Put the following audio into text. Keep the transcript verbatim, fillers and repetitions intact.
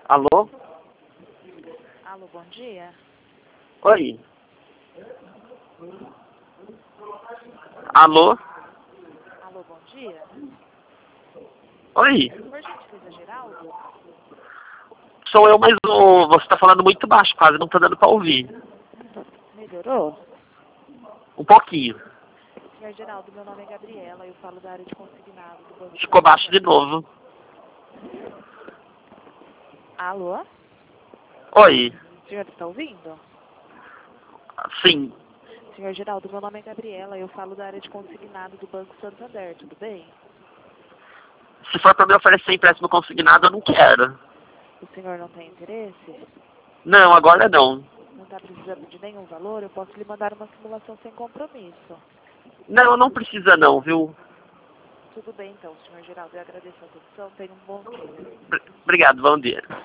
Alô? Alô, bom dia. Oi. Alô? Alô, bom dia. Oi. Por gentileza, Geraldo? Sou eu, mas o... você tá falando muito baixo, quase não tá dando pra ouvir. Melhorou? Um pouquinho. Senhor Geraldo, meu nome é Gabriela, eu falo da área de consignado do Banco Ficou baixo de Santander. novo. Alô? Oi. O senhor está ouvindo? Sim. Senhor Geraldo, meu nome é Gabriela, eu falo da área de consignado do Banco Santander, tudo bem? Se for pra me oferecer empréstimo consignado, eu não quero. O senhor não tem interesse? Não, agora não. Não está precisando de nenhum valor? Eu posso lhe mandar uma simulação sem compromisso. Não, não precisa não, viu? Tudo bem então, senhor Geraldo, eu agradeço a atenção, tenha um bom dia. Obrigado, bom dia.